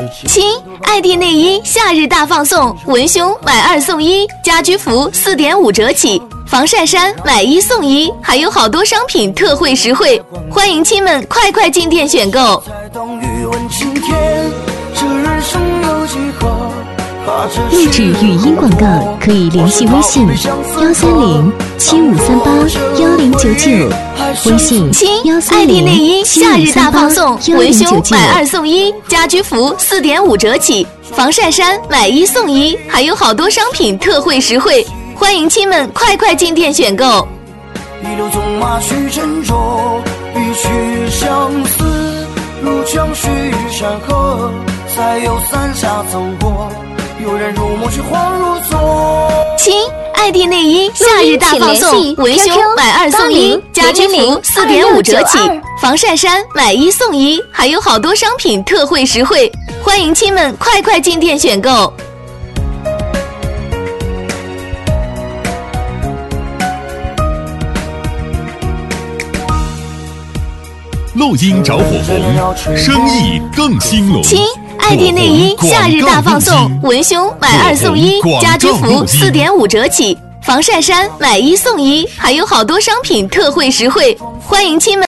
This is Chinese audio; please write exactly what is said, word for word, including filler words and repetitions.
亲，爱蒂内衣夏日大放送，文胸买二送一，家居服四点五折起，防晒衫买一送一，还有好多商品特惠实惠，欢迎亲们快快进店选购。 录制语音广告可以联系微信幺三零七五三八幺零九九，微信亲， 幺三爱蒂内衣零七夏日大五三八放送， 幺文零九九。 胸买二送一，家居服四点五折起，防晒衫买一送一，还有好多商品特惠实惠，欢迎亲们快快进店选购。 一路纵马去珍重，必须相思，如江水与山河，再有三峡走过，有人入梦却恍如昨。 亲，爱蒂内衣夏日大放送，文胸买二送一，家居服四点五折起，防晒衫买一送一，还有好多商品特惠实惠，欢迎亲们快快进店选购。 录音找火红，生意更兴隆。 亲，爱蒂内衣夏日大放送，文胸买二送一，家居服四点五折起，防晒衫买一送一，还有好多商品特惠实惠，欢迎亲们。